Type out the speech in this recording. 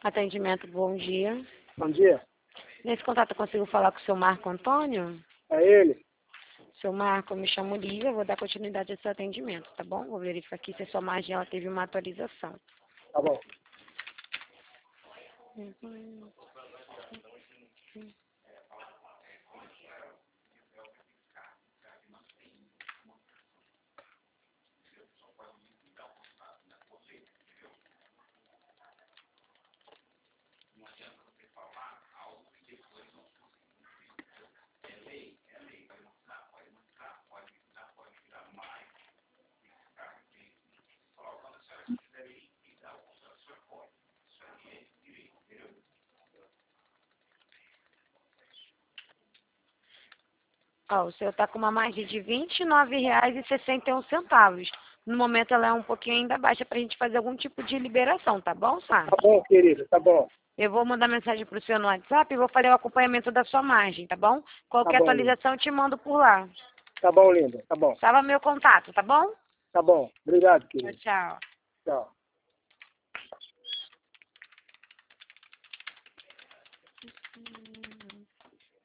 Atendimento, bom dia. Bom dia. Nesse contato eu consigo falar com o seu Marco Antônio? É ele? Seu Marco, eu me chamo Lívia, vou dar continuidade ao seu atendimento, tá bom? Vou verificar aqui se a sua margem ela teve uma atualização. Tá bom. Ó, o senhor está com uma margem de R$ 29,61. No momento ela é um pouquinho ainda baixa para a gente fazer algum tipo de liberação, tá bom, Sá? Tá bom, querido, tá bom. Eu vou mandar mensagem para o senhor no WhatsApp e vou fazer o acompanhamento da sua margem, tá bom? Qualquer Tá bom, atualização eu te mando por lá. Tá bom, linda. Tá bom. Salva meu contato, tá bom? Tá bom. Obrigado, Tchau, querido. tchau. Tchau.